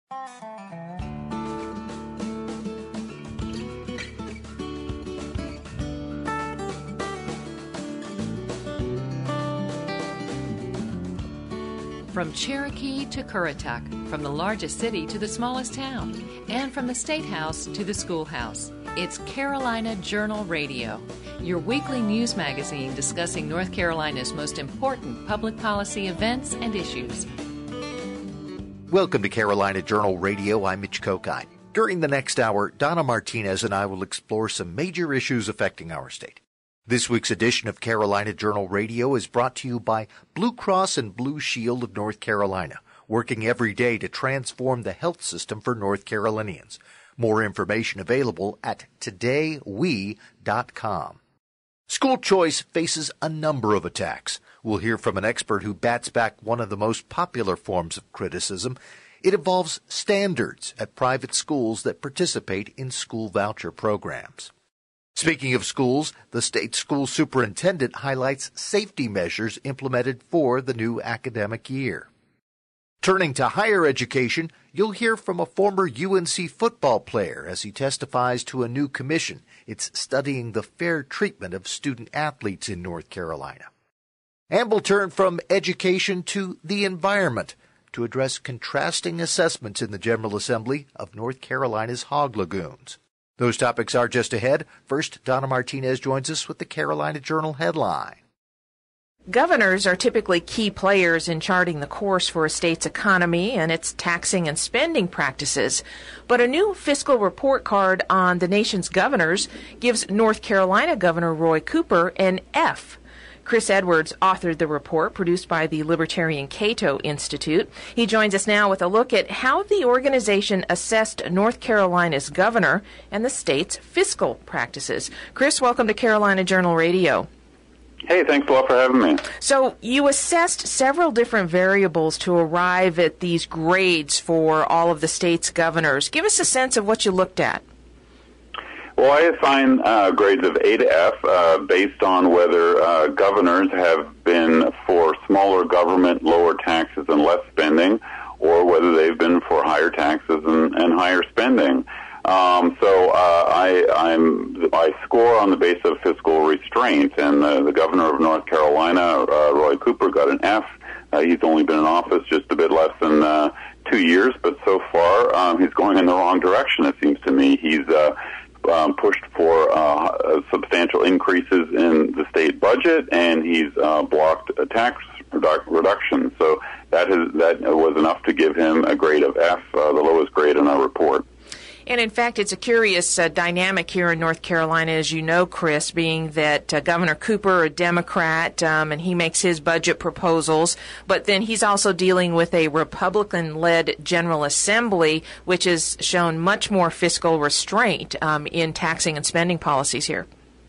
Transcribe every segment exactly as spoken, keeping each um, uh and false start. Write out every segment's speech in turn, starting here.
From Cherokee to Currituck, from the largest city to the smallest town, and from the State House to the schoolhouse, it's Carolina Journal Radio, your weekly news magazine discussing North Carolina's most important public policy events and issues. Welcome to Carolina Journal Radio. I'm Mitch Kokine. During the next hour, Donna Martinez and I will explore some major issues affecting our state. This week's edition of Carolina Journal Radio is brought to you by Blue Cross and Blue Shield of North Carolina, working every day to transform the health system for North Carolinians. More information available at today we dot com. School choice faces a number of attacks. We'll hear from an expert who bats back one of the most popular forms of criticism. It involves standards at private schools that participate in school voucher programs. Speaking of schools, the state school superintendent highlights safety measures implemented for the new academic year. Turning to higher education, you'll hear from a former U N C football player as he testifies to a new commission. It's studying the fair treatment of student athletes in North Carolina. And we'll turn from education to the environment to address contrasting assessments in the General Assembly of North Carolina's hog lagoons. Those topics are just ahead. First, Donna Martinez joins us with the Carolina Journal headline. Governors are typically key players in charting the course for a state's economy and its taxing and spending practices. But a new fiscal report card on the nation's governors gives North Carolina Governor Roy Cooper an F. Chris Edwards authored the report produced by the Libertarian Cato Institute. He joins us now with a look at how the organization assessed North Carolina's governor and the state's fiscal practices. Chris, welcome to Carolina Journal Radio. Hey, thanks a lot for having me. So you assessed several different variables to arrive at these grades for all of the state's governors. Give us a sense of what you looked at. Well, I assign uh, grades of A to F uh, based on whether uh, governors have been for smaller government, lower taxes, and less spending, or whether they've been for higher taxes and, and higher spending. Um, so uh, I, I'm, I score on the basis of fiscal restraint, and uh, the governor of North Carolina, uh, Roy Cooper, got an F. Uh, he's only been in office just a bit less than uh, two years, but so far um, he's going in the wrong direction, it seems to me. He's uh, Um, pushed for uh, substantial increases in the state budget, and he's uh, blocked a tax redu- reduction. So that is that was enough to give him a grade of F, uh, the lowest grade in our report. And in fact, it's a curious uh, dynamic here in North Carolina, as you know, Chris, being that uh, Governor Cooper, a Democrat, um, and he makes his budget proposals, but then he's also dealing with a Republican-led General Assembly, which has shown much more fiscal restraint um, in taxing and spending policies here.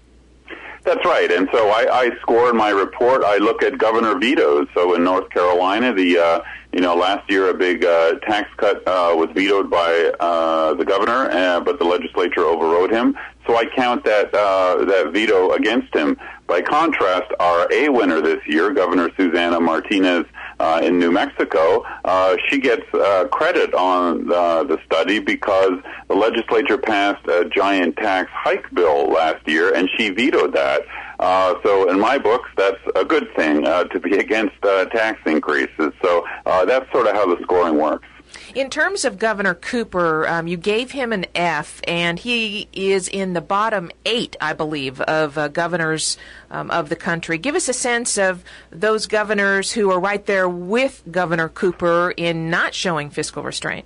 That's right, and so I, I score in my report. I look at governor vetoes. So in North Carolina, the uh, you know last year a big uh, tax cut uh, was vetoed by uh, the governor, uh, but the legislature overrode him. So I count that uh, that veto against him. By contrast, our A winner this year, Governor Susana Martinez uh, in New Mexico, uh, she gets uh, credit on uh, the study because the legislature passed a giant tax hike bill last year, and she vetoed that. Uh, so in my books, that's a good thing uh, to be against uh, tax increases. So uh, that's sort of how the scoring works. In terms of Governor Cooper, um, you gave him an F, and he is in the bottom eight, I believe, of uh, governors um, of the country. Give us a sense of those governors who are right there with Governor Cooper in not showing fiscal restraint.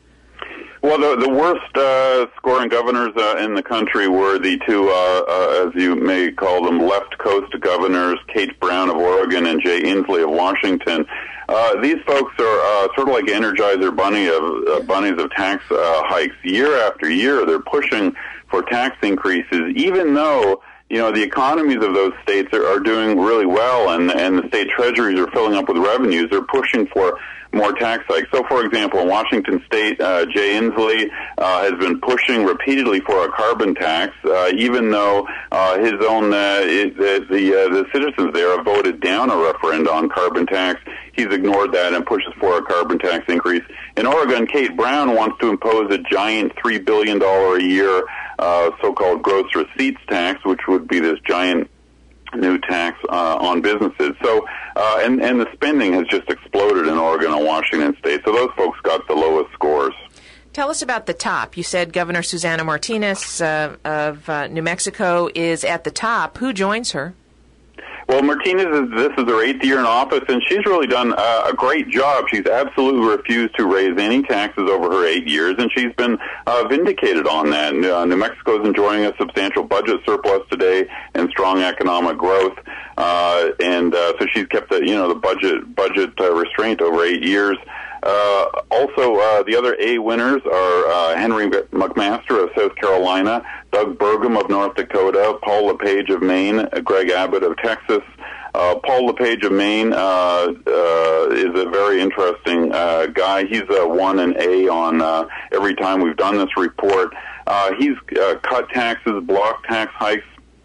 Well, the, the worst uh, scoring governors uh, in the country were the two, uh, uh, as you may call them, left coast governors, Kate Brown of Oregon and Jay Inslee of Washington. Uh, these folks are uh, sort of like Energizer bunny of uh, bunnies of tax uh, hikes. Year after year, they're pushing for tax increases, even though you know the economies of those states are, are doing really well, and and the state treasuries are filling up with revenues. They're pushing for more tax hikes. So, for example, in Washington State, uh, Jay Inslee uh, has been pushing repeatedly for a carbon tax, uh, even though uh, his own uh, it, the the, uh, the citizens there have voted down a referendum on carbon tax. he's ignored that and pushes for a carbon tax increase. In Oregon, Kate Brown wants to impose a giant three billion dollars a year uh, so-called gross receipts tax, which would be this giant new tax uh, on businesses. So, uh, and, and the spending has just exploded in Oregon and Washington State. So those folks got the lowest scores. Tell us about the top. You said Governor Susana Martinez uh, of uh, New Mexico is at the top. Who joins her? Well, Martinez, is, this is her eighth year in office, and she's really done uh, a great job. She's absolutely refused to raise any taxes over her eight years, and she's been uh, vindicated on that. And, uh, New Mexico is enjoying a substantial budget surplus today and strong economic growth, uh, and uh, so she's kept the, you know, the budget budget uh, restraint over eight years. Uh, also, uh, the other A winners are uh, Henry McMaster of South Carolina, Doug Burgum of North Dakota, Paul LePage of Maine, Greg Abbott of Texas. Uh, Paul LePage of Maine uh, uh, is a very interesting uh, guy. He's uh, won an A on uh, every time we've done this report. Uh, he's uh, cut taxes, blocked tax hikes,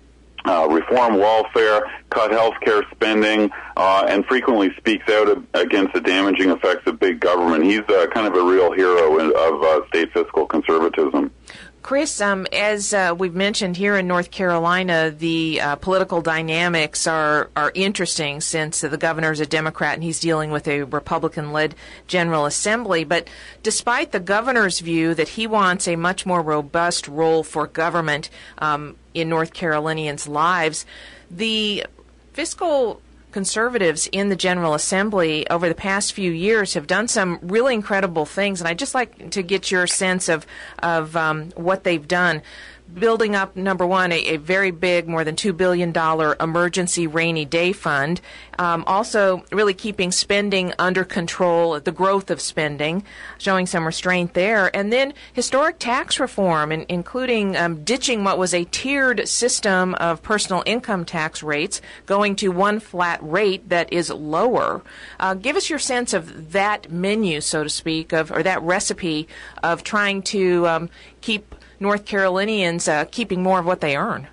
Uh, reform welfare, cut health care spending, uh, and frequently speaks out of, against the damaging effects of big government. He's uh, kind of a real hero in, of uh, state fiscal conservatism. Chris, um, as uh, we've mentioned here in North Carolina, the uh, political dynamics are, are interesting since uh, the governor's a Democrat and he's dealing with a Republican-led General Assembly. But despite the governor's view that he wants a much more robust role for government um, in North Carolinians' lives, the fiscal conservatives in the General Assembly over the past few years have done some really incredible things, and I'd just like to get your sense of of um, what they've done. Building up, number one, a, a very big, more than two billion dollars emergency rainy day fund. Um, also, really keeping spending under control, the growth of spending, showing some restraint there. And then historic tax reform, in, including um, ditching what was a tiered system of personal income tax rates, going to one flat rate that is lower. Uh, give us your sense of that menu, so to speak, of or that recipe of trying to um, keep North Carolinians uh, keeping more of what they earn.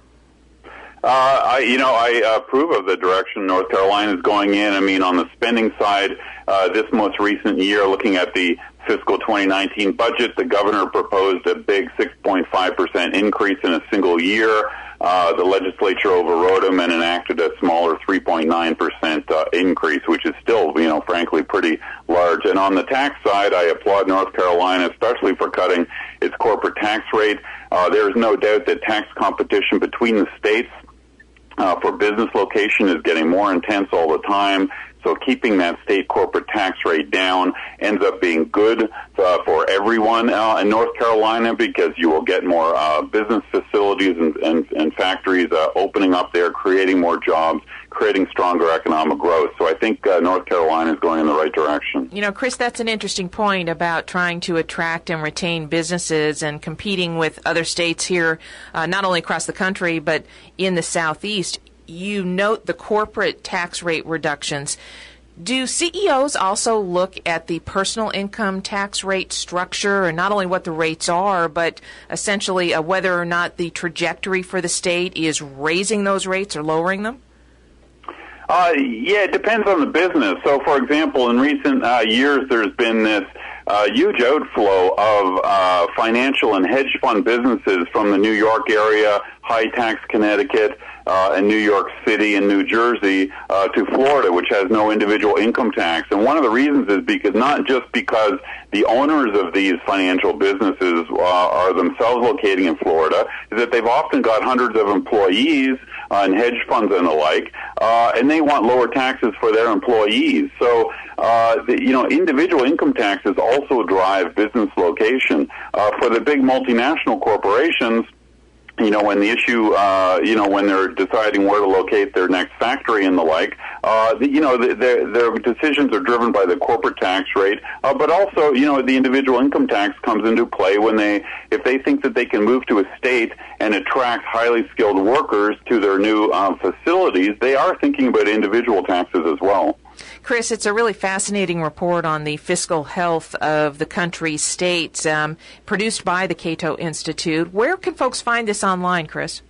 Uh, I, you know, I approve of the direction North Carolina is going in. I mean, on the spending side, uh, this most recent year, looking at the fiscal twenty nineteen budget, the governor proposed a big six point five percent increase in a single year. Uh, the legislature overrode him and enacted a smaller three point nine percent uh, increase, which is still, you know, frankly, pretty large. And on the tax side, I applaud North Carolina, especially for cutting its corporate tax rate. Uh, there is no doubt that tax competition between the states uh, for business location is getting more intense all the time. So keeping that state corporate tax rate down ends up being good uh, for everyone uh, in North Carolina, because you will get more uh, business facilities and, and, and factories uh, opening up there, creating more jobs, creating stronger economic growth. So I think uh, North Carolina is going in the right direction. You know, Chris, that's an interesting point about trying to attract and retain businesses and competing with other states here, uh, not only across the country, but in the Southeast. You note the corporate tax rate reductions. Do C E Os also look at the personal income tax rate structure, and not only what the rates are, but essentially uh, whether or not the trajectory for the state is raising those rates or lowering them? Uh, yeah, it depends on the business. So, for example, in recent uh, years, there's been this uh, huge outflow of uh, financial and hedge fund businesses from the New York area, high-tax Connecticut, Uh, in New York City and New Jersey uh, to Florida, which has no individual income tax. And one of the reasons is because not just because the owners of these financial businesses uh, are themselves locating in Florida, is that they've often got hundreds of employees uh, and hedge funds and the like, uh, and they want lower taxes for their employees. So, uh, the, you know, individual income taxes also drive business location. Uh, for the big multinational corporations, you know, when the issue, uh, you know, when they're deciding where to locate their next factory and the like, uh, the, you know, the, their, their decisions are driven by the corporate tax rate, uh, but also, you know, the individual income tax comes into play when they, if they think that they can move to a state and attract highly skilled workers to their new um, facilities, they are thinking about individual taxes as well. Chris, it's a really fascinating report on the fiscal health of the country's states, um, produced by the Cato Institute. Where can folks find this online, Chris?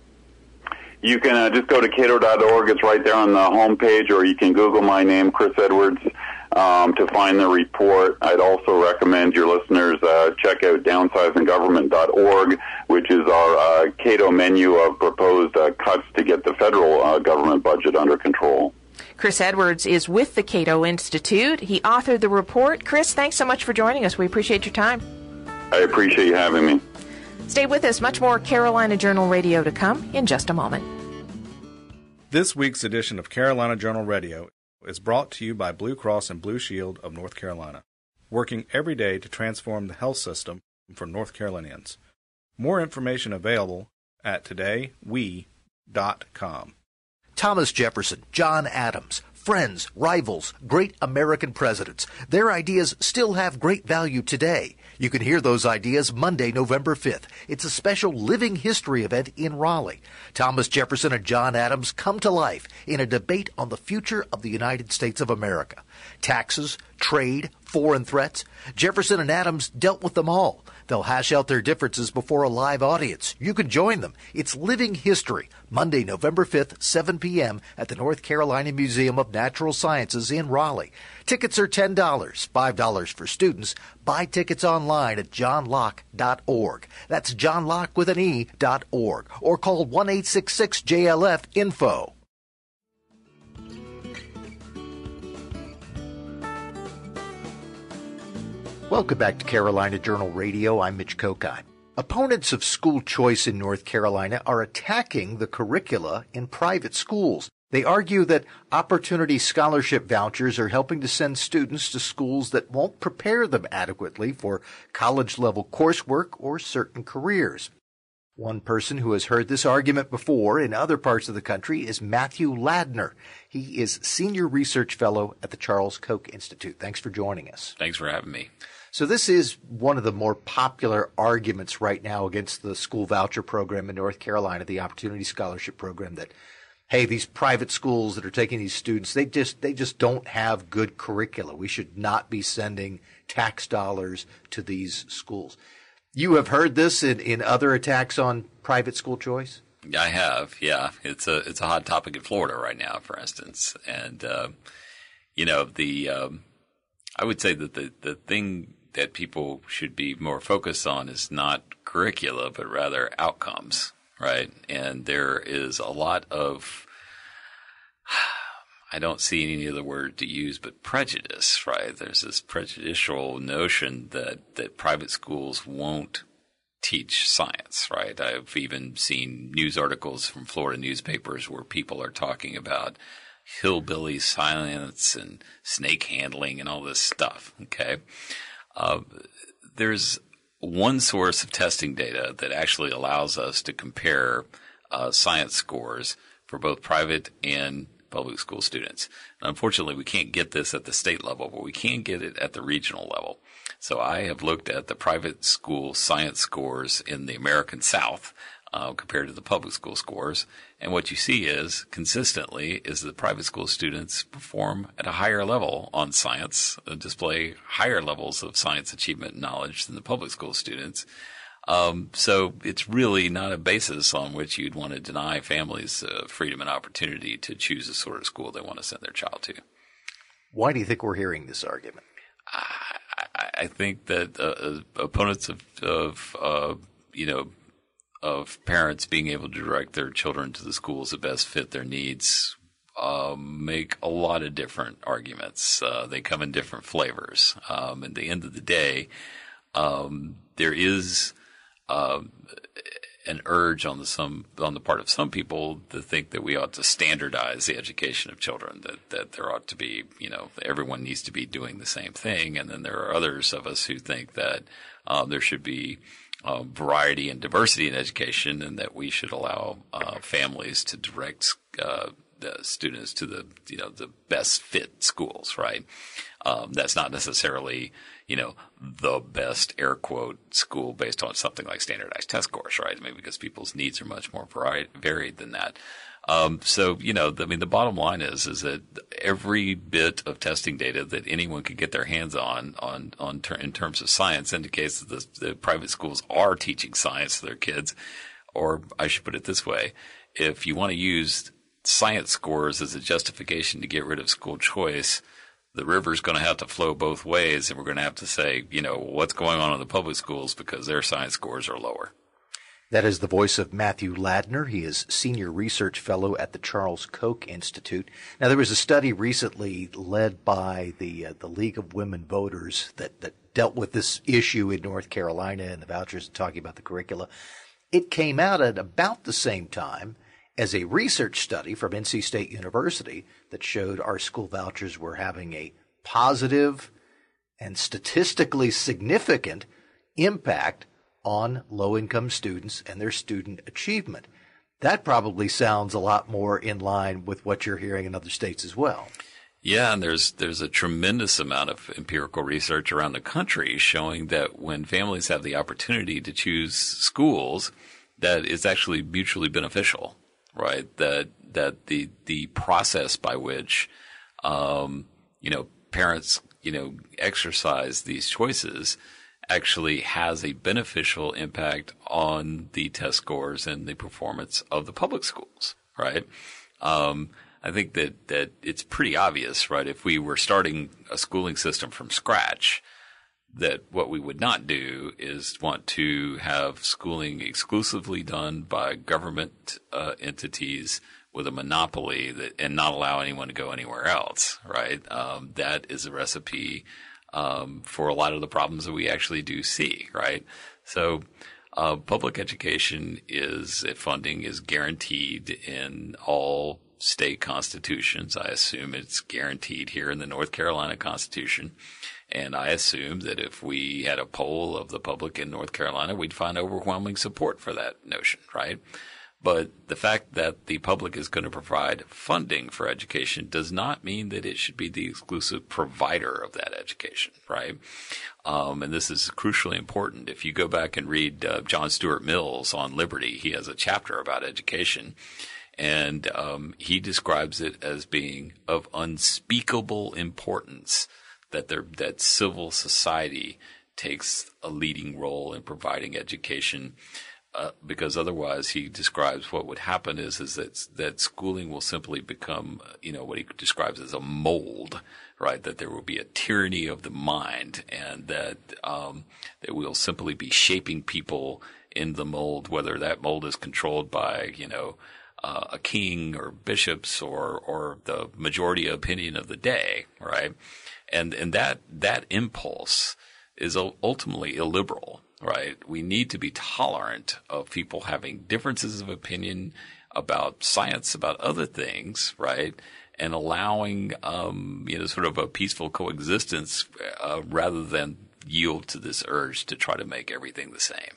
You can uh, just go to cato dot org. It's right there on the home page, or you can Google my name, Chris Edwards, um, to find the report. I'd also recommend your listeners uh, check out downsizing government dot org, which is our uh, Cato menu of proposed uh, cuts to get the federal uh, government budget under control. Chris Edwards is with the Cato Institute. He authored the report. Chris, thanks so much for joining us. We appreciate your time. I appreciate you having me. Stay with us. Much more Carolina Journal Radio to come in just a moment. This week's edition of Carolina Journal Radio is brought to you by Blue Cross and Blue Shield of North Carolina, working every day to transform the health system for North Carolinians. More information available at today we dot com. Thomas Jefferson, John Adams, friends, rivals, great American presidents. Their ideas still have great value today. You can hear those ideas Monday, November fifth. It's a special living history event in Raleigh. Thomas Jefferson and John Adams come to life in a debate on the future of the United States of America. Taxes, trade, foreign threats. Jefferson and Adams dealt with them all. They'll hash out their differences before a live audience. You can join them. It's Living History, Monday, November fifth, seven p.m. at the North Carolina Museum of Natural Sciences in Raleigh. Tickets are ten dollars, five dollars for students. Buy tickets online at john locke dot org. That's John Locke with an E dot org. Or call one eight six six J L F info. Welcome back to Carolina Journal Radio. I'm Mitch Kokine. Opponents of school choice in North Carolina are attacking the curricula in private schools. They argue that opportunity scholarship vouchers are helping to send students to schools that won't prepare them adequately for college-level coursework or certain careers. One person who has heard this argument before in other parts of the country is Matthew Ladner. He is Senior Research Fellow at the Charles Koch Institute. Thanks for joining us. Thanks for having me. So this is one of the more popular arguments right now against the school voucher program in North Carolina, the Opportunity Scholarship Program, that, hey, these private schools that are taking these students, they just they just don't have good curricula. We should not be sending tax dollars to these schools. You have heard this in, in other attacks on private school choice? I have, yeah. It's a it's a hot topic in Florida right now, for instance. And, uh, you know, the um, I would say that the, the thing that people should be more focused on is not curricula, but rather outcomes, right? And there is a lot of – I don't see any other word to use but prejudice, right? There's this prejudicial notion that, that private schools won't teach science, right? I've even seen news articles from Florida newspapers where people are talking about hillbilly science and snake handling and all this stuff, okay? Uh, there's one source of testing data that actually allows us to compare uh, science scores for both private and public school students. And unfortunately, we can't get this at the state level, but we can get it at the regional level. So I have looked at the private school science scores in the American South uh, compared to the public school scores. And what you see is consistently is that private school students perform at a higher level on science, uh, display higher levels of science achievement and knowledge than the public school students. Um, so it's really not a basis on which you'd want to deny families uh, freedom and opportunity to choose the sort of school they want to send their child to. Why do you think we're hearing this argument? I, I, I think that uh, opponents of, of uh, you know, of parents being able to direct their children to the schools that best fit their needs um, make a lot of different arguments. Uh, they come in different flavors. Um, at the end of the day, um, there is uh, an urge on the some on the part of some people to think that we ought to standardize the education of children, that, that there ought to be, you know, everyone needs to be doing the same thing. And then there are others of us who think that uh, there should be Uh, variety and diversity in education, and that we should allow uh, families to direct uh, the students to the you know the best fit schools. Right? Um, that's not necessarily you know the best air quote school based on something like standardized test scores, right? I mean, because people's needs are much more vari- varied than that. Um, so, you know, I mean, the bottom line is, is that every bit of testing data that anyone can get their hands on, on, on ter- in terms of science indicates that the, the private schools are teaching science to their kids. Or I should put it this way. If you want to use science scores as a justification to get rid of school choice, the river's going to have to flow both ways, and we're going to have to say, you know, what's going on in the public schools because their science scores are lower. That is the voice of Matthew Ladner. He is Senior Research Fellow at the Charles Koch Institute. Now, there was a study recently led by the uh, the League of Women Voters that, that dealt with this issue in North Carolina and the vouchers and talking about the curricula. It came out at about the same time as a research study from N C State University that showed our school vouchers were having a positive and statistically significant impact on low-income students and their student achievement. That probably sounds a lot more in line with what you're hearing in other states as well. Yeah, and there's there's a tremendous amount of empirical research around the country showing that when families have the opportunity to choose schools, that it's actually mutually beneficial, right? That that the the process by which um, you know parents you know exercise these choices actually has a beneficial impact on the test scores and the performance of the public schools, right? Um, I think that, that it's pretty obvious, right? If we were starting a schooling system from scratch, that what we would not do is want to have schooling exclusively done by government uh, entities with a monopoly that, and not allow anyone to go anywhere else, right? Um, that is a recipe Um, for a lot of the problems that we actually do see, right? So uh, public education is – funding is guaranteed in all state constitutions. I assume it's guaranteed here in the North Carolina Constitution. And I assume that if we had a poll of the public in North Carolina, we'd find overwhelming support for that notion, right? But the fact that the public is going to provide funding for education does not mean that it should be the exclusive provider of that education, right? Um, and this is crucially important. If you go back and read uh, John Stuart Mill's on Liberty, he has a chapter about education, and um, he describes it as being of unspeakable importance that there, that civil society takes a leading role in providing education. Uh, because otherwise, he describes what would happen is is that that schooling will simply become, you know, what he describes as a mold, right? That there will be a tyranny of the mind, and that um, that we'll simply be shaping people in the mold, whether that mold is controlled by, you know, uh, a king or bishops or or the majority opinion of the day, right? And and that that impulse is ultimately illiberal. Right. We need to be tolerant of people having differences of opinion about science, about other things, right? And allowing, um, you know, sort of a peaceful coexistence uh, rather than yield to this urge to try to make everything the same.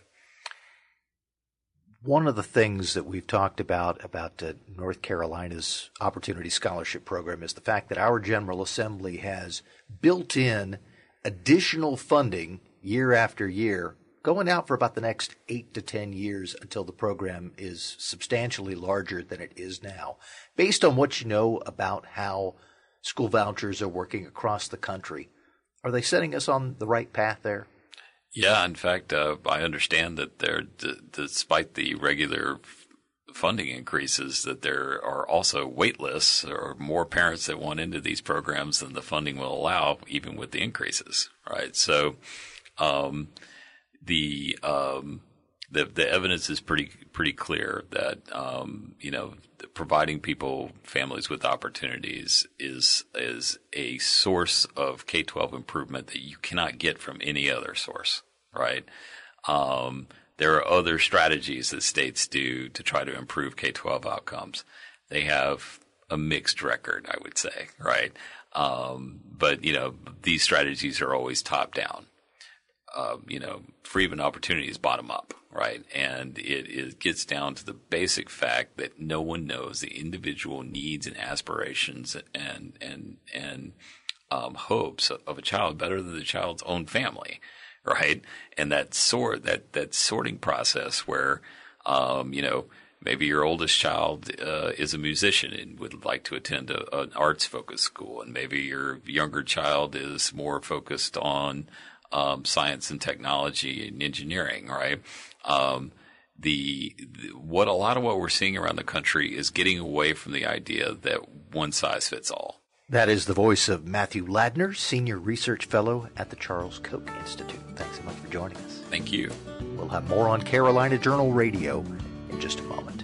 One of the things that we've talked about, about uh, North Carolina's Opportunity Scholarship Program is the fact that our General Assembly has built in additional funding year after year going out for about the next eight to ten years until the program is substantially larger than it is now. Based on what you know about how school vouchers are working across the country, are they setting us on the right path there? Yeah, in fact, uh, I understand that there, d- despite the regular f- funding increases, that there are also wait lists or more parents that want into these programs than the funding will allow, even with the increases, right? So, um, The, um, the the evidence is pretty pretty clear that um, you know providing people families with opportunities is is a source of K twelve improvement that you cannot get from any other source, right? Um, there are other strategies that states do to try to improve K twelve outcomes. They have a mixed record, I would say, right? Um, but you know these strategies are always top down. Uh, you know, free of an opportunity is bottom up, right? And it, it gets down to the basic fact that no one knows the individual needs and aspirations and and and um, hopes of a child better than the child's own family, right? And that sort that that sorting process where, um, you know, maybe your oldest child uh, is a musician and would like to attend a, an arts-focused school, and maybe your younger child is more focused on Um, science and technology and engineering, right? Um, the, the what a lot of what we're seeing around the country is getting away from the idea that one size fits all. That is the voice of Matthew Ladner, Senior Research Fellow at the Charles Koch Institute. Thanks so much for joining us. Thank you. We'll have more on Carolina Journal Radio in just a moment.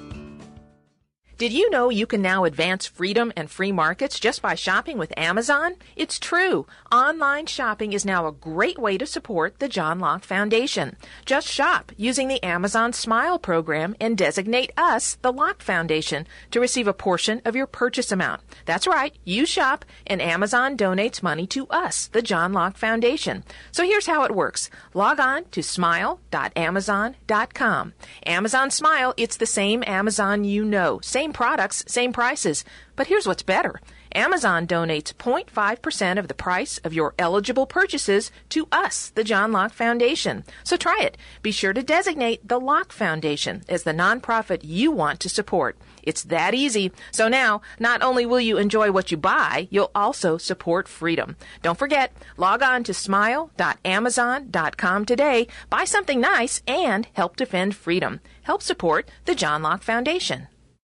Did you know you can now advance freedom and free markets just by shopping with Amazon? It's true. Online shopping is now a great way to support the John Locke Foundation. Just shop using the Amazon Smile program and designate us, the Locke Foundation, to receive a portion of your purchase amount. That's right. You shop and Amazon donates money to us, the John Locke Foundation. So here's how it works. Log on to smile dot amazon dot com. Amazon Smile, it's the same Amazon you know. Same products, same prices. But here's what's better. Amazon donates zero point five percent of the price of your eligible purchases to us, the John Locke Foundation. So try it. Be sure to designate the Locke Foundation as the nonprofit you want to support. It's that easy. So now, not only will you enjoy what you buy, you'll also support freedom. Don't forget, log on to smile dot amazon dot com today, buy something nice, and help defend freedom. Help support the John Locke Foundation.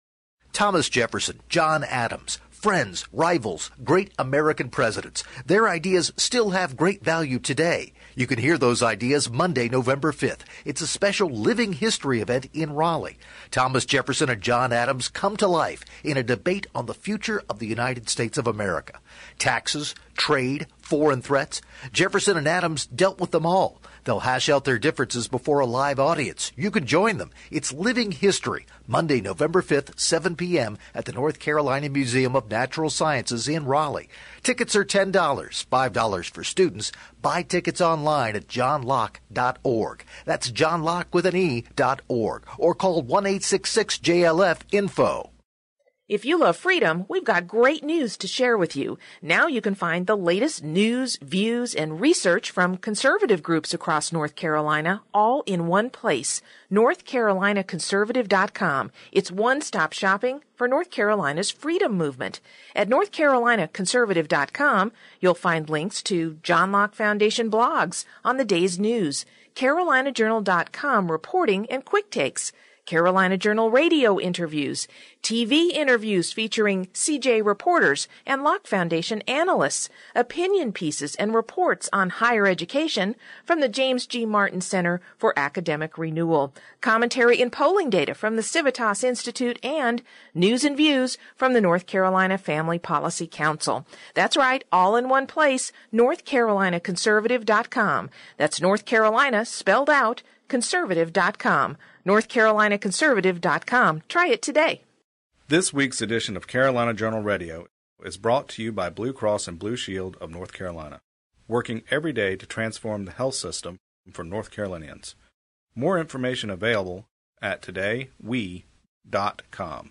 Thomas Jefferson, John Adams, friends, rivals, great American presidents. Their ideas still have great value today. You can hear those ideas Monday, November fifth. It's a special living history event in Raleigh. Thomas Jefferson and John Adams come to life in a debate on the future of the United States of America. Taxes, trade, foreign threats. Jefferson and Adams dealt with them all. They'll hash out their differences before a live audience. You can join them. It's Living History, Monday, November fifth, seven p.m. at the North Carolina Museum of Natural Sciences in Raleigh. Tickets are ten dollars, five dollars for students. Buy tickets online at john locke dot org. That's John Locke with an E dot org. Or call one eight six six J L F info. If you love freedom, we've got great news to share with you. Now you can find the latest news, views, and research from conservative groups across North Carolina, all in one place, north carolina conservative dot com. It's one-stop shopping for North Carolina's freedom movement. At north carolina conservative dot com, you'll find links to John Locke Foundation blogs on the day's news, carolina journal dot com reporting and quick takes, Carolina Journal radio interviews, T V interviews featuring C J reporters and Locke Foundation analysts, opinion pieces and reports on higher education from the James G. Martin Center for Academic Renewal, commentary and polling data from the Civitas Institute, and news and views from the North Carolina Family Policy Council. That's right, all in one place, north carolina conservative dot com. That's North Carolina spelled out, conservative dot com. north carolina conservative dot com. Try it today. This week's edition of Carolina Journal Radio is brought to you by Blue Cross and Blue Shield of North Carolina, working every day to transform the health system for North Carolinians. More information available at today we dot com.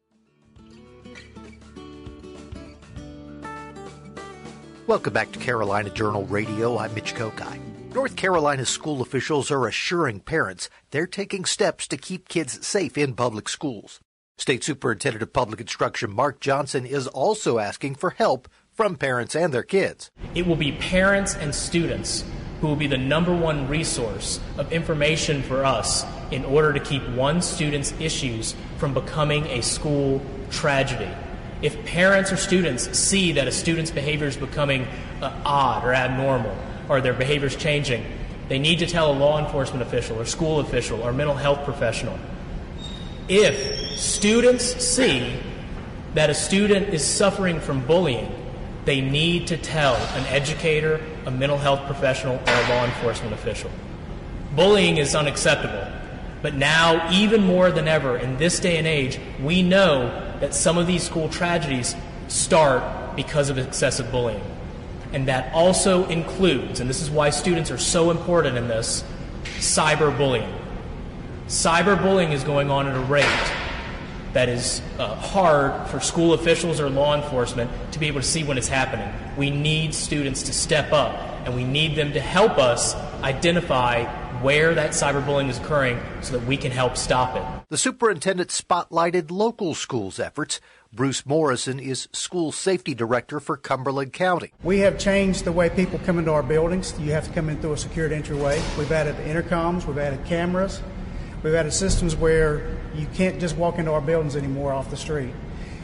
Welcome back to Carolina Journal Radio. I'm Mitch Kokai. North Carolina school officials are assuring parents they're taking steps to keep kids safe in public schools. State Superintendent of Public Instruction Mark Johnson is also asking for help from parents and their kids. It will be parents and students who will be the number one resource of information for us in order to keep one student's issues from becoming a school tragedy. If parents or students see that a student's behavior is becoming uh, odd or abnormal, or their behavior is changing, they need to tell a law enforcement official or school official or mental health professional. If students see that a student is suffering from bullying, they need to tell an educator, a mental health professional, or a law enforcement official. Bullying is unacceptable, but now, even more than ever, in this day and age, we know that some of these school tragedies start because of excessive bullying. And that also includes, and this is why students are so important in this, cyberbullying. Cyberbullying is going on at a rate that is uh, hard for school officials or law enforcement to be able to see when it's happening. We need students to step up, and we need them to help us identify where that cyberbullying is occurring so that we can help stop it. The superintendent spotlighted local schools' efforts. Bruce Morrison is School Safety Director for Cumberland County. We have changed the way people come into our buildings. You have to come in through a secured entryway. We've added intercoms, we've added cameras, we've added systems where you can't just walk into our buildings anymore off the street.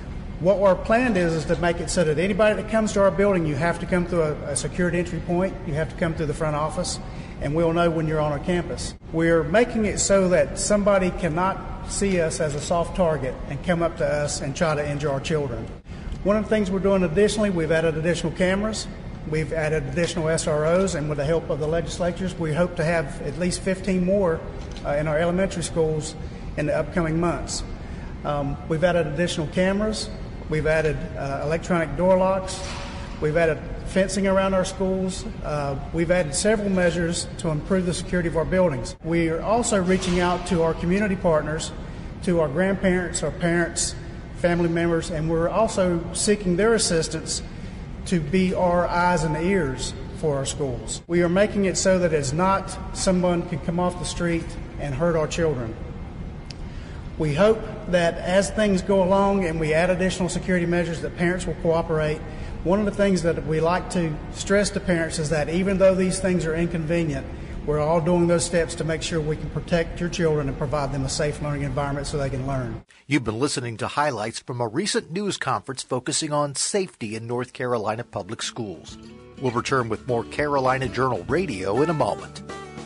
What our plan is is to make it so that anybody that comes to our building, you have to come through a, a secured entry point. You have to come through the front office, and we'll know when you're on our campus. We're making it so that somebody cannot see us as a soft target and come up to us and try to injure our children. One of the things we're doing additionally, we've added additional cameras. We've added additional S R Os, and with the help of the legislatures, we hope to have at least fifteen more uh, in our elementary schools in the upcoming months. Um, we've added additional cameras. We've added uh, electronic door locks. We've added fencing around our schools. Uh, we've added several measures to improve the security of our buildings. We are also reaching out to our community partners, to our grandparents, our parents, family members, and we're also seeking their assistance to be our eyes and ears for our schools. We are making it so that it's not someone can come off the street and hurt our children. We hope that as things go along and we add additional security measures, that parents will cooperate. One of the things that we like to stress to parents is that even though these things are inconvenient, we're all doing those steps to make sure we can protect your children and provide them a safe learning environment so they can learn. You've been listening to highlights from a recent news conference focusing on safety in North Carolina public schools. We'll return with more Carolina Journal Radio in a moment.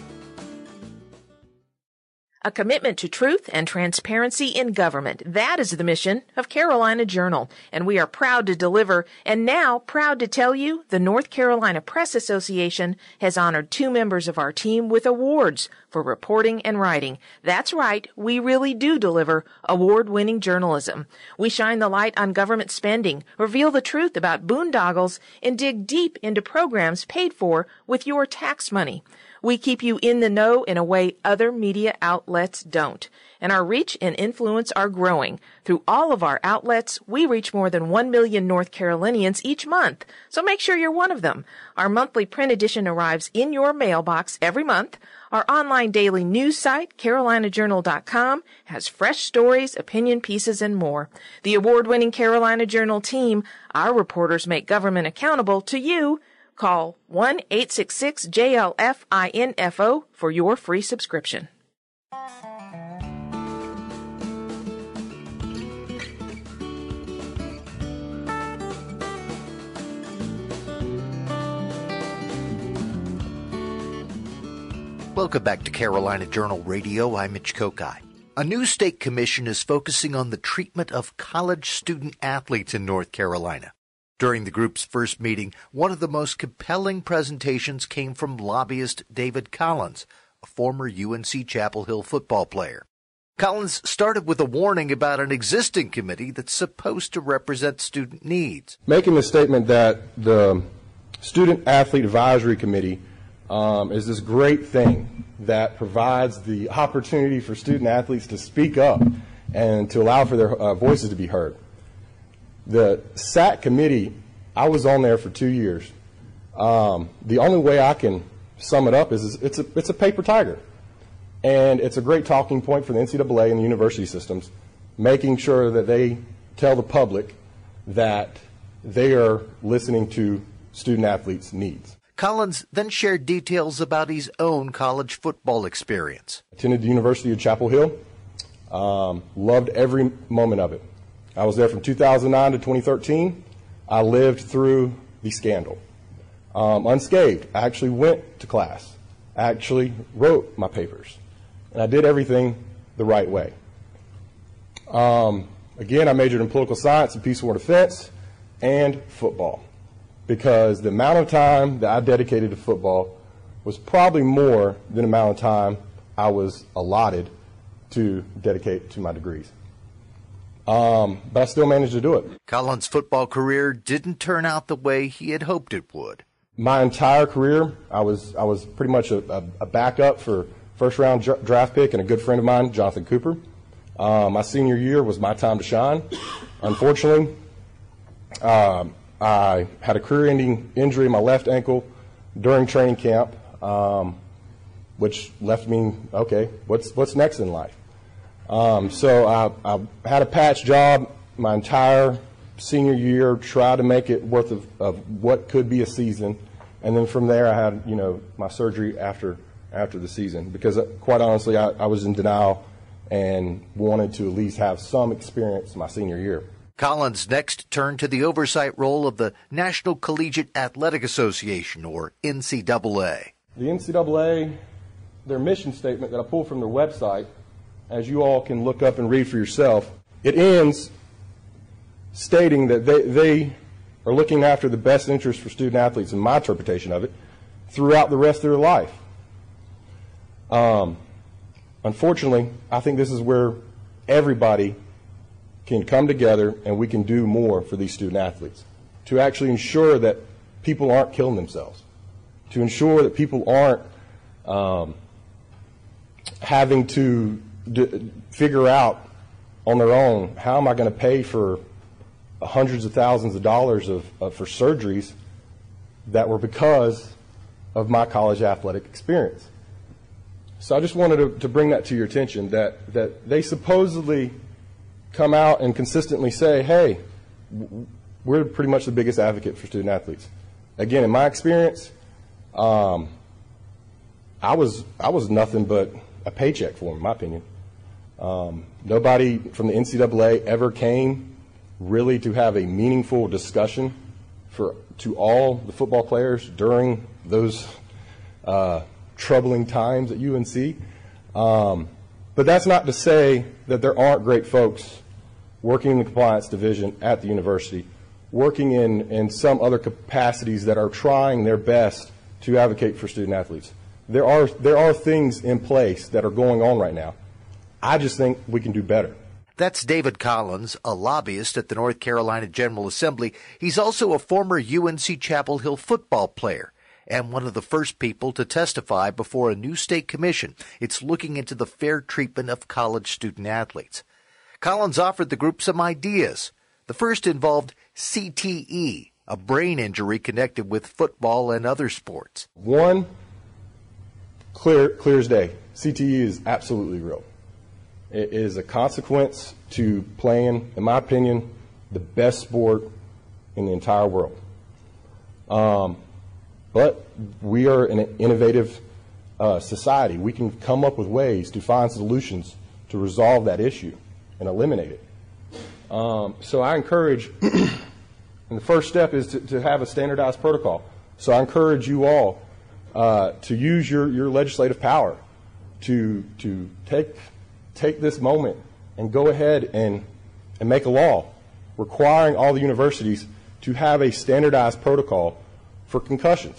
A commitment to truth and transparency in government. That is the mission of Carolina Journal, and we are proud to deliver, and now proud to tell you the North Carolina Press Association has honored two members of our team with awards for reporting and writing. That's right, we really do deliver award-winning journalism. We shine the light on government spending, reveal the truth about boondoggles, and dig deep into programs paid for with your tax money. We keep you in the know in a way other media outlets don't. And our reach and influence are growing. Through all of our outlets, we reach more than one million North Carolinians each month. So make sure you're one of them. Our monthly print edition arrives in your mailbox every month. Our online daily news site, carolina journal dot com, has fresh stories, opinion pieces, and more. The award-winning Carolina Journal team, our reporters make government accountable to you. Call one eight six six J L F I N F O for your free subscription. Welcome back to Carolina Journal Radio. I'm Mitch Kokai. A new state commission is focusing on the treatment of college student athletes in North Carolina. During the group's first meeting, one of the most compelling presentations came from lobbyist David Collins, a former U N C Chapel Hill football player. Collins started with a warning about an existing committee that's supposed to represent student needs. Making the statement that the Student Athlete Advisory Committee um, is this great thing that provides the opportunity for student athletes to speak up and to allow for their uh, voices to be heard. The S A C committee, I was on there for two years. Um, the only way I can sum it up is, is it's a it's a paper tiger, and it's a great talking point for the N C double A and the university systems, making sure that they tell the public that they are listening to student athletes' needs. Collins then shared details about his own college football experience. Attended the University of Chapel Hill, um, loved every moment of it. I was there from two thousand nine to twenty thirteen. I lived through the scandal. Um, unscathed. I actually went to class. I actually wrote my papers. And I did everything the right way. Um, again, I majored in political science and peace war defense and football, because the amount of time that I dedicated to football was probably more than the amount of time I was allotted to dedicate to my degrees. Um, but I still managed to do it. Collins' football career didn't turn out the way he had hoped it would. My entire career, I was I was pretty much a, a, a backup for first-round dra- draft pick and a good friend of mine, Jonathan Cooper. Uh, my senior year was my time to shine. Unfortunately, um, I had a career-ending injury in my left ankle during training camp, um, which left me, okay, what's what's next in life? Um, so I, I had a patch job my entire senior year, tried to make it worth of, of what could be a season, and then from there I had, you know, my surgery after after the season, because uh, quite honestly I, I was in denial and wanted to at least have some experience my senior year. Collins next turned to the oversight role of the National Collegiate Athletic Association, or N C double A. The N C double A, their mission statement that I pulled from their website, as you all can look up and read for yourself, it ends stating that they, they are looking after the best interest for student athletes, in my interpretation of it, throughout the rest of their life. Um, unfortunately, I think this is where everybody can come together and we can do more for these student athletes to actually ensure that people aren't killing themselves, to ensure that people aren't um, having to d- figure out on their own, how am I going to pay for hundreds of thousands of dollars of, of for surgeries that were because of my college athletic experience. So I just wanted to, to bring that to your attention, that, that they supposedly come out and consistently say, hey, we're pretty much the biggest advocate for student athletes. Again, in my experience, um, I was I was nothing but a paycheck for them, in my opinion. Um, nobody from the N C double A ever came really to have a meaningful discussion for to all the football players during those uh, troubling times at U N C. Um, but that's not to say that there aren't great folks working in the compliance division at the university, working in, in some other capacities that are trying their best to advocate for student athletes. There are, there are things in place that are going on right now. I just think we can do better. That's David Collins, a lobbyist at the North Carolina General Assembly. He's also a former U N C Chapel Hill football player and one of the first people to testify before a new state commission. It's looking into the fair treatment of college student athletes. Collins offered the group some ideas. The first involved C T E, a brain injury connected with football and other sports. One, clear, clear as day, C T E is absolutely real. It is a consequence to playing, in my opinion, the best sport in the entire world. Um, but we are an innovative uh, society. We can come up with ways to find solutions to resolve that issue and eliminate it. Um, so I encourage, and the first step is to, to have a standardized protocol. So I encourage you all uh, to use your, your legislative power to to take take this moment and go ahead and, and make a law requiring all the universities to have a standardized protocol for concussions.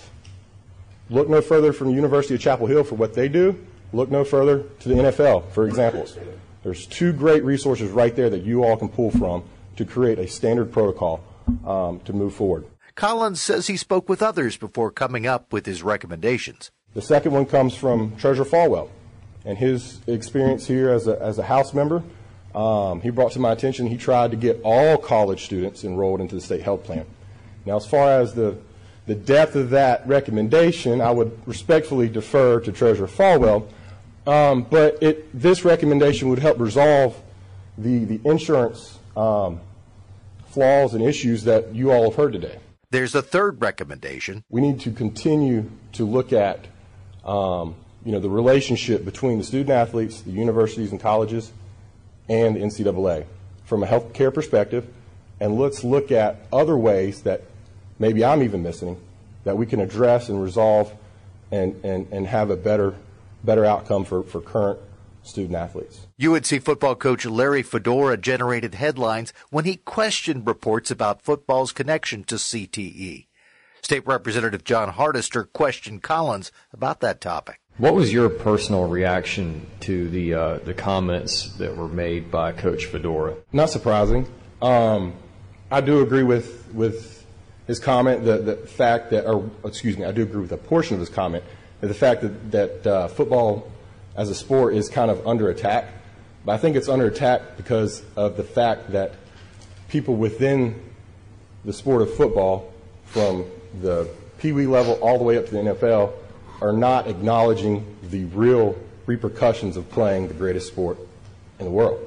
Look no further from the University of Chapel Hill for what they do. Look no further to the N F L for examples. There's two great resources right there that you all can pull from to create a standard protocol um, to move forward. Collins says he spoke with others before coming up with his recommendations. The second one comes from Treasurer Falwell and his experience here as a, as a House member. Um, he brought to my attention he tried to get all college students enrolled into the state health plan. Now, as far as the, the depth of that recommendation, I would respectfully defer to Treasurer Falwell. Um, but it, this recommendation would help resolve the, the insurance um, flaws and issues that you all have heard today. There's a third recommendation. We need to continue to look at um, you know, the relationship between the student athletes, the universities and colleges, and the N C double A from a health care perspective. And let's look at other ways that maybe I'm even missing that we can address and resolve and, and, and have a better better outcome for, for current student athletes. U N C football coach Larry Fedora generated headlines when he questioned reports about football's connection to C T E. State Representative John Hardister questioned Collins about that topic. What was your personal reaction to the uh, the comments that were made by Coach Fedora? Not surprising. Um, I do agree with with his comment, the, the fact that, or excuse me, I do agree with a portion of his comment, the fact that, that uh, football as a sport is kind of under attack. But I think it's under attack because of the fact that people within the sport of football, from the Pee Wee level all the way up to the N F L, are not acknowledging the real repercussions of playing the greatest sport in the world.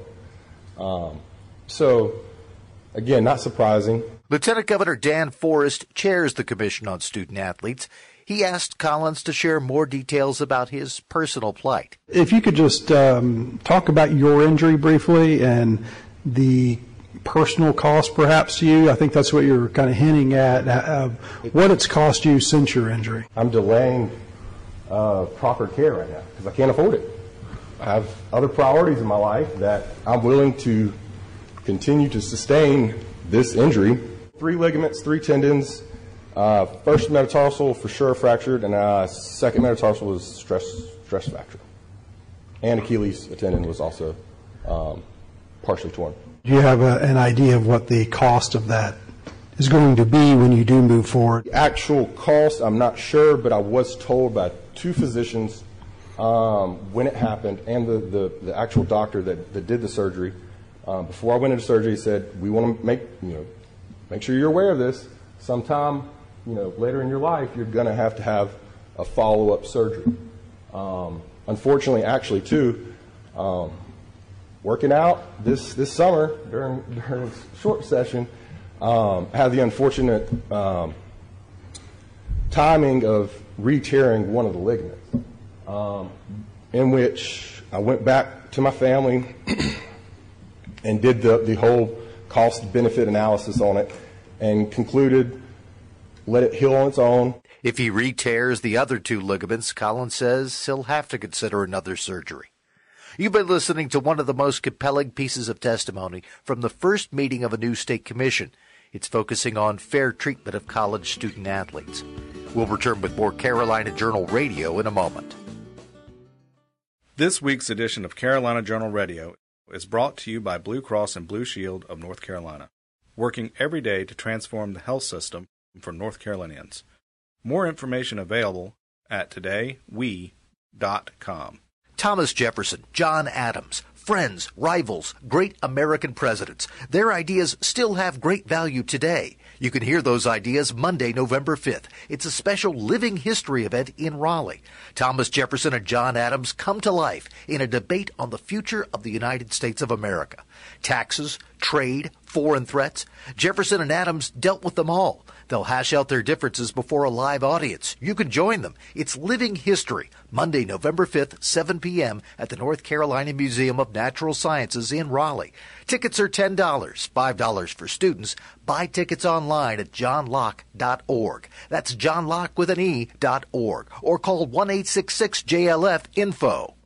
Um, so, again, not surprising. Lieutenant Governor Dan Forest chairs the Commission on Student Athletes. He asked Collins to share more details about his personal plight. If you could just um, talk about your injury briefly and the personal cost perhaps to you? I think that's what you're kind of hinting at, uh, what it's cost you since your injury. I'm delaying uh, proper care right now because I can't afford it. I have other priorities in my life that I'm willing to continue to sustain this injury. Three ligaments, three tendons, uh, first metatarsal for sure fractured, and uh, second metatarsal was stress stress fracture. And Achilles tendon was also um, partially torn. Do you have a, an idea of what the cost of that is going to be when you do move forward? The actual cost, I'm not sure, but I was told by two physicians um, when it happened, and the, the, the actual doctor that, that did the surgery, um, before I went into surgery, he said, we want to make, you know, make sure you're aware of this. Sometime, you know, later in your life, you're going to have to have a follow-up surgery. Um, unfortunately, actually, too, um, working out this, this summer during, during a short session, um, I had the unfortunate um, timing of re-tearing one of the ligaments, um, in which I went back to my family and did the, the whole cost-benefit analysis on it and concluded, let it heal on its own. If he re-tears the other two ligaments, Collins says he'll have to consider another surgery. You've been listening to one of the most compelling pieces of testimony from the first meeting of a new state commission. It's focusing on fair treatment of college student athletes. We'll return with more Carolina Journal Radio in a moment. This week's edition of Carolina Journal Radio is brought to you by Blue Cross and Blue Shield of North Carolina, working every day to transform the health system for North Carolinians. More information available at today we dot com. Thomas Jefferson, John Adams, friends, rivals, great American presidents. Their ideas still have great value today. You can hear those ideas Monday, November fifth. It's a special living history event in Raleigh. Thomas Jefferson and John Adams come to life in a debate on the future of the United States of America. Taxes, trade, foreign threats. Jefferson and Adams dealt with them all. They'll hash out their differences before a live audience. You can join them. It's Living History, Monday, November fifth, seven p.m. at the North Carolina Museum of Natural Sciences in Raleigh. Tickets are ten dollars, five dollars for students. Buy tickets online at john locke dot org. That's John Locke with an E dot org. Or call one eight six six J L F info.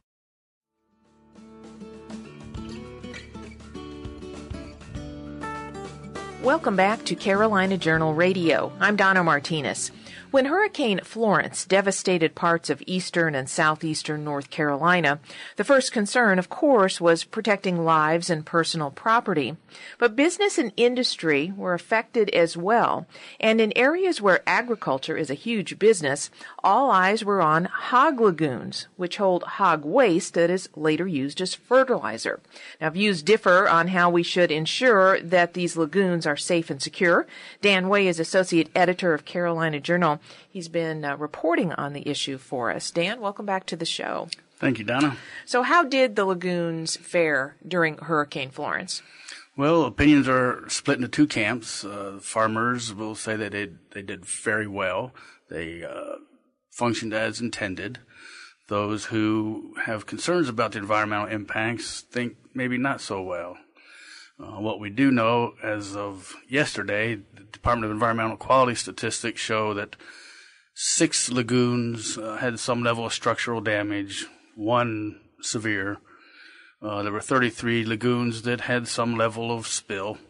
Welcome back to Carolina Journal Radio. I'm Donna Martinez. When Hurricane Florence devastated parts of eastern and southeastern North Carolina, the first concern, of course, was protecting lives and personal property. But business and industry were affected as well. And in areas where agriculture is a huge business, all eyes were on hog lagoons, which hold hog waste that is later used as fertilizer. Now, views differ on how we should ensure that these lagoons are safe and secure. Dan Way is associate editor of Carolina Journal. He's been uh, reporting on the issue for us. Dan, welcome back to the show. Thank you, Donna. So how did the lagoons fare during Hurricane Florence? Well, opinions are split into two camps. Uh, farmers will say that they, they did very well. They uh, functioned as intended. Those who have concerns about the environmental impacts think maybe not so well. Uh, what we do know as of yesterday, the Department of Environmental Quality statistics show that six lagoons uh, had some level of structural damage, one severe. Uh, there were thirty-three lagoons that had some level of spill,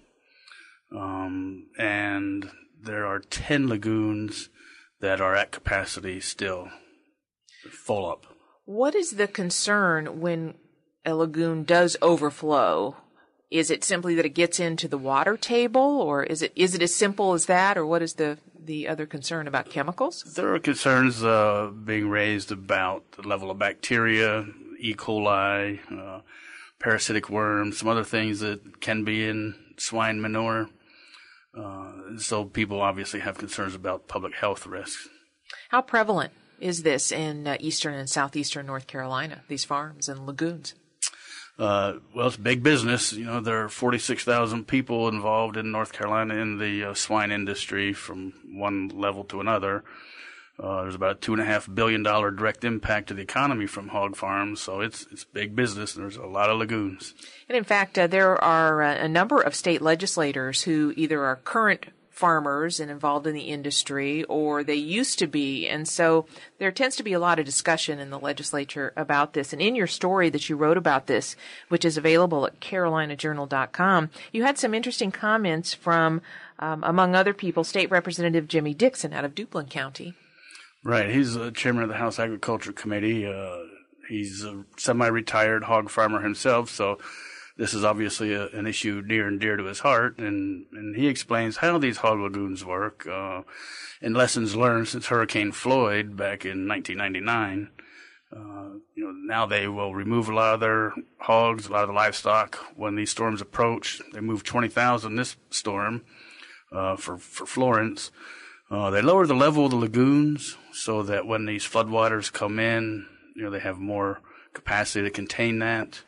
um, and there are ten lagoons that are at capacity still, full up. What is the concern when a lagoon does overflow? Is it simply that it gets into the water table, or is it is it as simple as that, or what is the, the other concern about chemicals? There are concerns uh, being raised about the level of bacteria, E. coli, uh, parasitic worms, some other things that can be in swine manure. Uh, so people obviously have concerns about public health risks. How prevalent is this in uh, eastern and southeastern North Carolina, these farms and lagoons? Uh, well, it's big business. You know, there are forty-six thousand people involved in North Carolina in the uh, swine industry from one level to another. Uh, there's about a two and a half billion dollar direct impact to the economy from hog farms, so it's it's big business, and there's a lot of lagoons. And in fact, uh, there are uh, a number of state legislators who either are current farmers and involved in the industry, or they used to be, and so there tends to be a lot of discussion in the legislature about this. And in your story that you wrote about this, which is available at carolina journal dot com, you had some interesting comments from, um, among other people, State Representative Jimmy Dixon out of Duplin County. Right. He's the chairman of the House Agriculture Committee. Uh, he's a semi-retired hog farmer himself, so this is obviously a, an issue near and dear to his heart. And, and he explains how these hog lagoons work uh, and lessons learned since Hurricane Floyd back in nineteen ninety-nine. Uh, you know, now they will remove a lot of their hogs, a lot of the livestock when these storms approach. They moved twenty thousand this storm uh, for, for Florence. Uh, they lower the level of the lagoons so that when these floodwaters come in, you know, they have more capacity to contain that.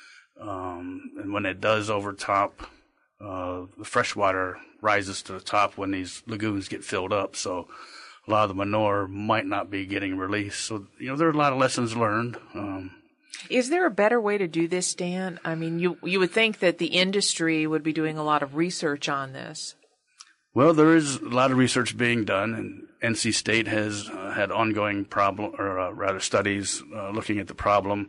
Um, and when it does overtop, uh, the fresh water rises to the top when these lagoons get filled up. So a lot of the manure might not be getting released. So, you know, there are a lot of lessons learned. Um, Is there a better way to do this, Dan? I mean, you, you would think that the industry would be doing a lot of research on this. Well, there is a lot of research being done, and N C State has uh, had ongoing problem, or uh, rather studies uh, looking at the problem.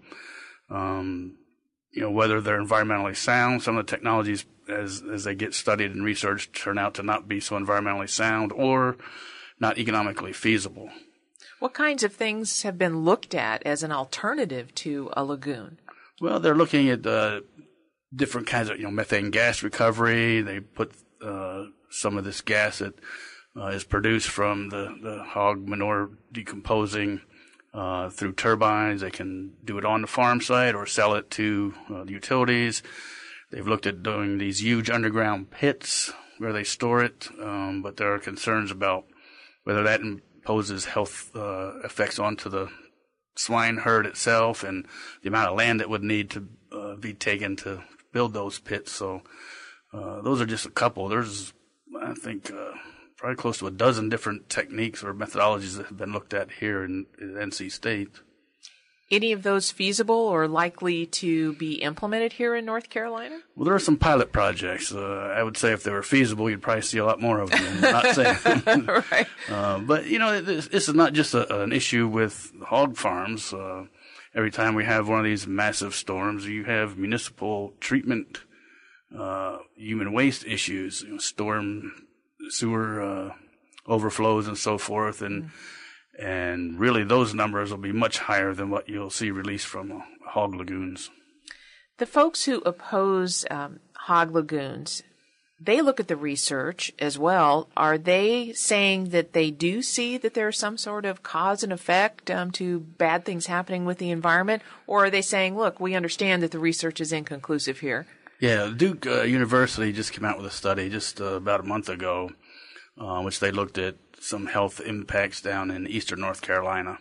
Um, you know, whether they're environmentally sound. Some of the technologies, as as they get studied and researched, turn out to not be so environmentally sound or not economically feasible. What kinds of things have been looked at as an alternative to a lagoon? Well, they're looking at uh, different kinds of, you know, methane gas recovery. They put uh, some of this gas that uh, is produced from the, the hog manure decomposing uh, through turbines. They can do it on the farm site or sell it to uh, the utilities. They've looked at doing these huge underground pits where they store it, um, but there are concerns about whether that imposes health uh, effects onto the swine herd itself and the amount of land that would need to uh, be taken to build those pits. So uh, those are just a couple. There's, I think, uh, probably close to a dozen different techniques or methodologies that have been looked at here in, in N C State. Any of those feasible or likely to be implemented here in North Carolina? Well, there are some pilot projects. Uh, I would say if they were feasible, you'd probably see a lot more of them. I'm not saying. Right. Uh, but, you know, this, this is not just a, an issue with hog farms. Uh, every time we have one of these massive storms, you have municipal treatment, uh, human waste issues, you know, storm, sewer uh, overflows and so forth. And mm. And really, those numbers will be much higher than what you'll see released from uh, hog lagoons. The folks who oppose um, hog lagoons, they look at the research as well. Are they saying that they do see that there's some sort of cause and effect um, to bad things happening with the environment? Or are they saying, look, we understand that the research is inconclusive here? Yeah, Duke uh, University just came out with a study just uh, about a month ago, uh, which they looked at some health impacts down in eastern North Carolina.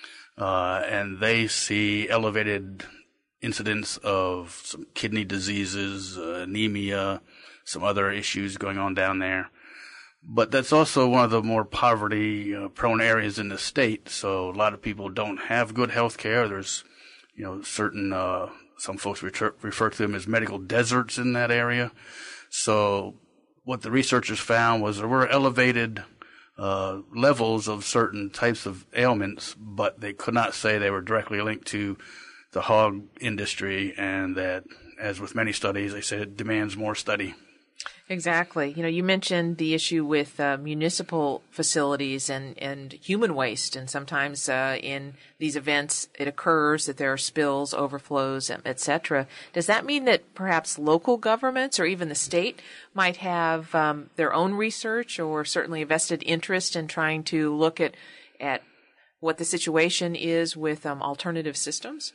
Uh, and they see elevated incidents of some kidney diseases, uh, anemia, some other issues going on down there. But that's also one of the more poverty-prone uh, areas in the state. So a lot of people don't have good health care. There's, you know, certain, uh, some folks refer, refer to them as medical deserts in that area. So what the researchers found was there were elevated Uh, levels of certain types of ailments, but they could not say they were directly linked to the hog industry, and that, as with many studies, they said it demands more study. Exactly. You know, you mentioned the issue with uh, municipal facilities and, and human waste, and sometimes uh, in these events it occurs that there are spills, overflows, et cetera. Does that mean that perhaps local governments or even the state might have um, their own research or certainly a vested interest in trying to look at at what the situation is with um, alternative systems?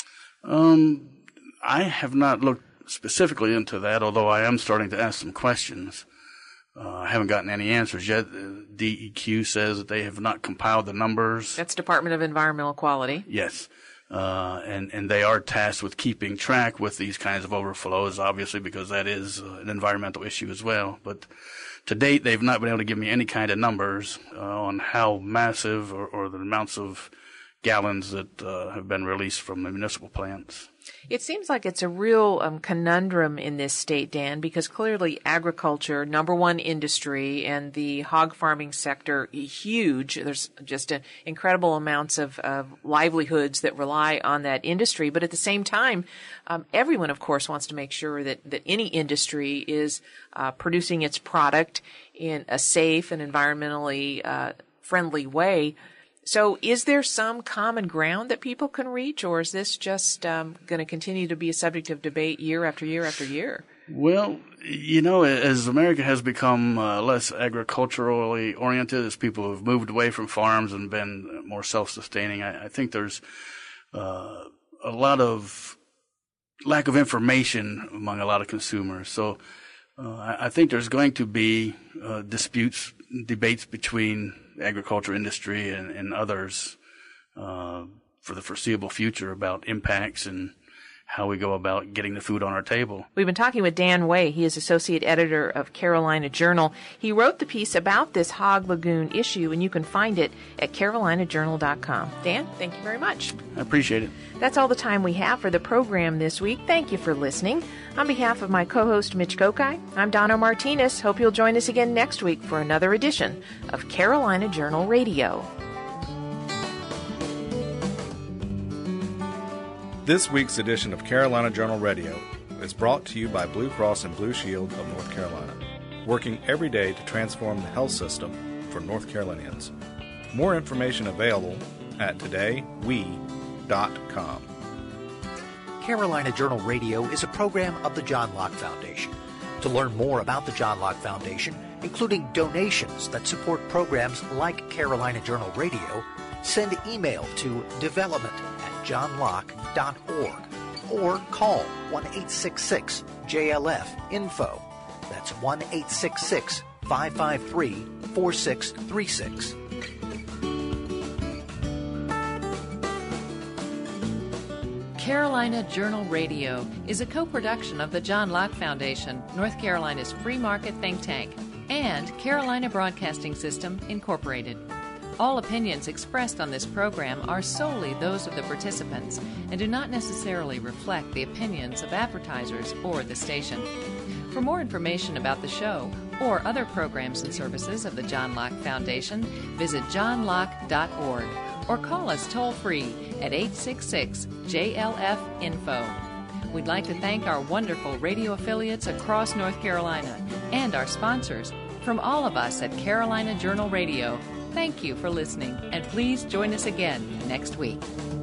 Um, I have not looked specifically into that, although I am starting to ask some questions. Uh, I haven't gotten any answers yet. Uh, D E Q says that they have not compiled the numbers. That's Department of Environmental Quality. Yes. Uh, and, and they are tasked with keeping track with these kinds of overflows, obviously, because that is uh, an environmental issue as well. But to date, they've not been able to give me any kind of numbers uh, on how massive or, or the amounts of gallons that uh, have been released from the municipal plants. It seems like it's a real um, conundrum in this state, Dan, because clearly agriculture, number one industry, and the hog farming sector, huge. There's just an incredible amounts of, of livelihoods that rely on that industry. But at the same time, um, everyone, of course, wants to make sure that, that any industry is uh, producing its product in a safe and environmentally uh, friendly way. So is there some common ground that people can reach, or is this just um, going to continue to be a subject of debate year after year after year? Well, you know, as America has become uh, less agriculturally oriented, as people have moved away from farms and been more self-sustaining, I, I think there's uh, a lot of lack of information among a lot of consumers. So uh, I, I think there's going to be uh, disputes, debates between the agriculture industry and, and others uh, for the foreseeable future about impacts and how we go about getting the food on our table. We've been talking with Dan Way. He is associate editor of Carolina Journal. He wrote the piece about this Hog Lagoon issue, and you can find it at carolina journal dot com. Dan, thank you very much. I appreciate it. That's all the time we have for the program this week. Thank you for listening. On behalf of my co-host Mitch Kokai, I'm Donna Martinez. Hope you'll join us again next week for another edition of Carolina Journal Radio. This week's edition of Carolina Journal Radio is brought to you by Blue Cross and Blue Shield of North Carolina, working every day to transform the health system for North Carolinians. More information available at today we dot com. Carolina Journal Radio is a program of the John Locke Foundation. To learn more about the John Locke Foundation, including donations that support programs like Carolina Journal Radio, send email to development at john locke dot org or call one eight six six J L F info. That's one eight six six, five five three, four six three six. Carolina Journal Radio is a co-production of the John Locke Foundation, North Carolina's free market think tank, and Carolina Broadcasting System, Incorporated. All opinions expressed on this program are solely those of the participants and do not necessarily reflect the opinions of advertisers or the station. For more information about the show or other programs and services of the John Locke Foundation, visit john locke dot org or call us toll-free at eight six six J L F info. We'd like to thank our wonderful radio affiliates across North Carolina and our sponsors. From all of us at Carolina Journal Radio, thank you for listening, and please join us again next week.